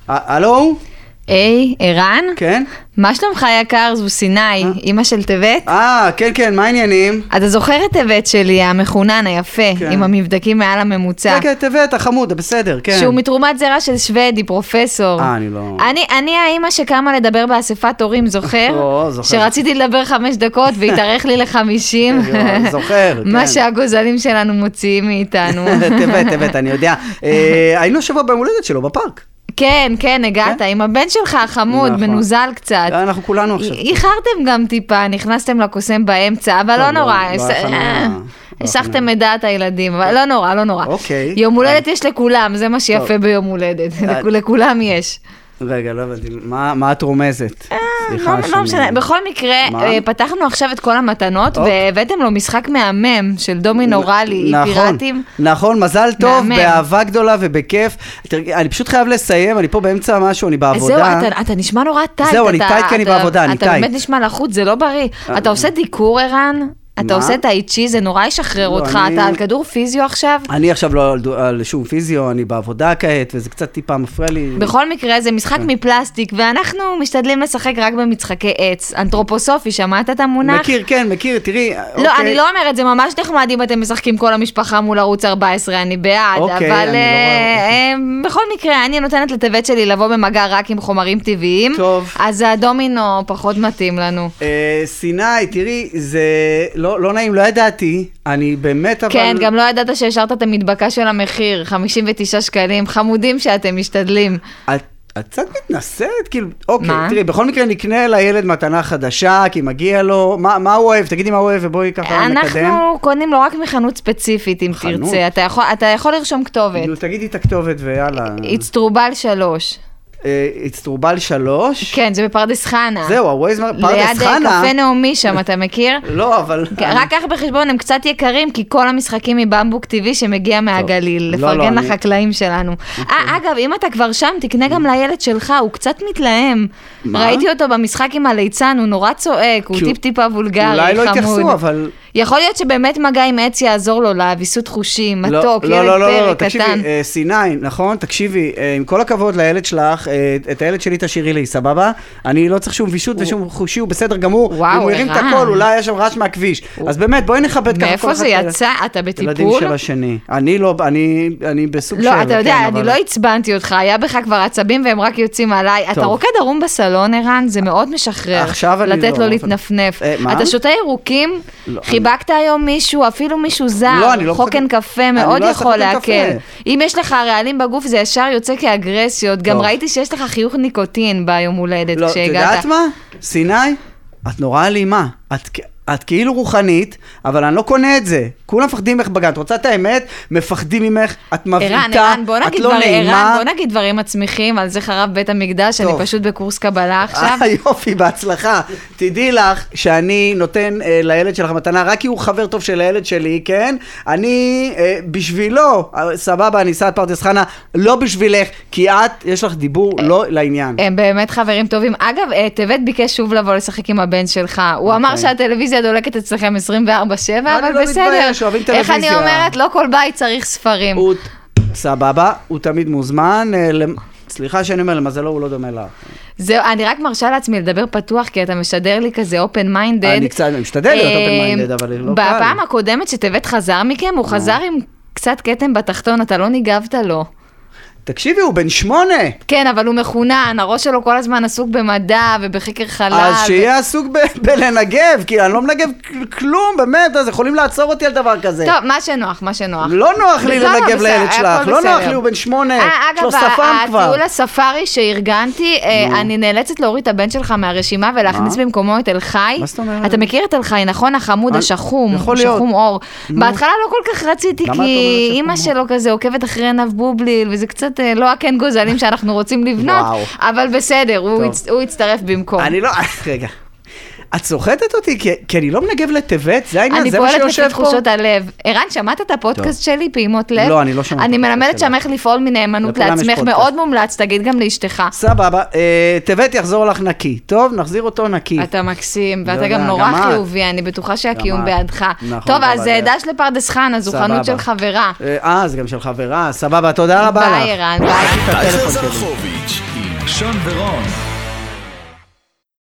הלו? היי, ערן? כן? מה שלומך יקר? זו סיני, אמא של טבת? כן, מה העניינים? אתה זוכר את טבת שלי, המחונן, היפה, עם המבדקים מעל הממוצע? כן, טבת, החמוד, בסדר, כן. שהוא מתרומת זרע של שוודי, פרופסור. אני לא... אני האמא שקמה לדבר באספת הורים, זוכר? זוכר. שרציתי לדבר 5 דקות והתארך לי ל50. זוכר, כן. מה שהגוזלים שלנו מוציאים מאיתנו. טבת, אני יודע. היינו שבוע ביום הולדת שלו בפארק. כן, הגעת, עם הבן שלך החמוד, מנוזל קצת. אנחנו כולנו עכשיו. איחרתם גם טיפה, נכנסתם לקוסם באמצע, אבל לא נורא. השכתם את דעת הילדים, אבל לא נורא. אוקיי. יום הולדת יש לכולם, זה מה שיפה ביום הולדת. לכולם יש. רגע, לא הבנתי, מה את רומזת? לא משנה, בכל מקרה, פתחנו עכשיו את כל המתנות, והבאתם לו משחק מהמם של דומינו ראלי, פיראטים. נכון, מזל טוב, באהבה גדולה ובכיף. אני פשוט חייב לסיים, אני פה באמצע משהו, אני בעבודה. זהו, אתה נשמע נורא טייט. זהו, אני טייט כי אני בעבודה, אני טייט. אתה באמת נשמע לחוץ, זה לא בריא. אתה עושה דיקור, ערן? אתה עושה את האיצ'י, זה נורא ישחרר אותך, אתה על כדור פיזיו עכשיו? אני עכשיו לא על שום פיזיו, אני בעבודה כעת, וזה קצת טיפה מפריע לי. בכל מקרה, זה משחק מפלסטיק, ואנחנו משתדלים לשחק רק במשחקי עץ. אנתרופוסופי, שמעת את המונח? מכיר, תראי. לא, אני לא אומרת, זה ממש נחמד אם אתם משחקים כל המשפחה מול ערוץ 14, אני בעד, אבל בכל מקרה, אני נותנת לטבת שלי לבוא במגע רק עם חומרים טבעיים, אז הדומינו פחות מתאים לנו. סיני, תראי, זה לא נעים, לא ידעתי, אני באמת אבל... כן, גם לא ידעת שהשארת את המדבקה של המחיר, 59 שקלים, חמודים שאתם משתדלים. את קצת מתנסית, כאילו, אוקיי, תראי, בכל מקרה נקנה לילד מתנה חדשה, כי מגיע לו, מה הוא אוהב? תגידי מה הוא אוהב ובואי ככה נקדם. אנחנו קונים לו רק מחנות ספציפית, אם תרצה, אתה יכול לרשום כתובת. תגידי את הכתובת ויאללה. איצטרובל 3. איצטרובל 3? כן, זה בפרדס חנה. זהו, הווייז פרדס חנה. ליד קפה נעמי שם, אתה מכיר? לא, אבל... רק כך בחשבון, הם קצת יקרים, כי כל המשחקים מבמבוק טבעי שמגיע מהגליל, לפרגן לחקלאים שלנו. אגב, אם אתה כבר שם, תקנה גם לילד שלך, הוא קצת מתלהם. ראיתי אותו במשחק עם הליצן, הוא נורא צועק, הוא טיפ-טיפה וולגרי, חמוד. אולי לא התייחסו, אבל... יכול להיות שבאמת מגע עם עץ יעזור לו להביסות חושים, מתוק, ילד פרק, קטן. תקשיבי, סיני, נכון? תקשיבי, עם כל הכבוד לילד שלך, את הילד שלי תשאירי לי, סבבה? אני לא צריך שום וישות ושום חושי, הוא בסדר גמור. אם הוא ירים את הכל, אולי יש שם רעש מהכביש. אז באמת, בואי נכבד ככה. מאיפה זה יצא? אתה בטיפול? ילדים של השני. אני לא, אני בסוג של... לא, אתה יודע, אני לא הצבנתי אותך, היה בך כבר עצבים והם רק יוצאים עליי. אתה רוקד ערום בסלון, ערן, זה מאוד משחרר. לתת לו להתנפנף. אתה שותה ירוקים? חיבקת היום מישהו, אפילו מישהו זר, חוקן קפה, מאוד יכול להקל. אם יש לך רעלים בגוף, זה ישר יוצא כאגרסיות. גם ראיתי שיש לך חיוך ניקוטין ביום הולדת כשהגעת. לא, תדעת מה? סיני, את נורא אלימה. את כאילו רוחנית, אבל אני לא קונה את זה. כולם מפחדים ממך בגן. את רוצה את האמת? מפחדים ממך, את מבריטה, את לא נעימה. בוא נגיד דברים מצמיחים, על זה חרב בית המקדש, אני פשוט בקורס קבלה עכשיו. יופי, בהצלחה. תדעי לך שאני נותן לילד שלך מתנה, רק כי הוא חבר טוב של הילד שלי, כן? אני בשבילו, סבבה, אני אסע את פרדס חנה, לא בשבילך, כי את, יש לך דיבור לא לעניין. הם באמת חברים טובים. אגב, טבת ביקש שוב לבוא לשחק עם הבן שלך. הוא אמר שהטלוויזיה דולקת אצלכם 24/7, אבל בסדר. איך אני אומרת, לא כל בית צריך ספרים. סבבה, הוא תמיד מוזמן. סליחה שאני אומר, למזלו הוא לא דומה לה. זהו, אני רק מרשה לעצמי לדבר פתוח, כי אתה משדר לי כזה open minded. אני קצת משתדל להיות open minded, אבל לא קל. בפעם הקודמת שטבת חזר מכם, הוא חזר עם קצת קטם בתחתון, אתה לא ניגבת לו. תקשיבי, הוא בן 8. כן, אבל הוא מחונן, הראש שלו כל הזמן עסוק במדע ובחקר חלל. אז שיהיה עסוק בלנגב, כי אני לא מנגב כלום, באמת, אז יכולים לעצור אותי על דבר כזה. טוב, מה שנוח. לא נוח לי לנגב לילד שלך, לא נוח לי, הוא בן 8, יש לו שפם כבר. הטיול הספארי שארגנתי, אני נאלצת להוריד את הבן שלך מהרשימה ולהכניס במקומו את אלחי. מה זאת אומרת? אתה מכיר את אלחי, נכון? החמוד, השחום אור. בהתחלה לא כל כך רציתי, כי אמא שלו כזה עוקבת אחרי עיניו בובליל, וזה קצת לא הכן גוזלים שאנחנו רוצים לבנות, אבל בסדר, הוא יצטרף במקום. אני לא, רגע. את סוחטת אותי, כי אני לא מנגב לטבת, זה העניין, זה מה שיושב פה. אני פועלת לפי תחושות הלב. ערן, שמעת את הפודקאסט שלי, פעימות לב? לא, אני לא שמעת. אני מלמדת שמך לפעול מנאמנות לעצמך, מאוד מומלץ, תגיד גם לאשתך. סבבה, טבת יחזור לך נקי. טוב, נחזיר אותו נקי. אתה מקסים, ואתה גם נורא חיובי, אני בטוחה שהקיום בעדך. טוב, אז דש לפרדס חנה, זו חנות של חברה. זה גם של חברה, סבבה, תודה רבה לך. ביי, ערן, ביי. שון ורון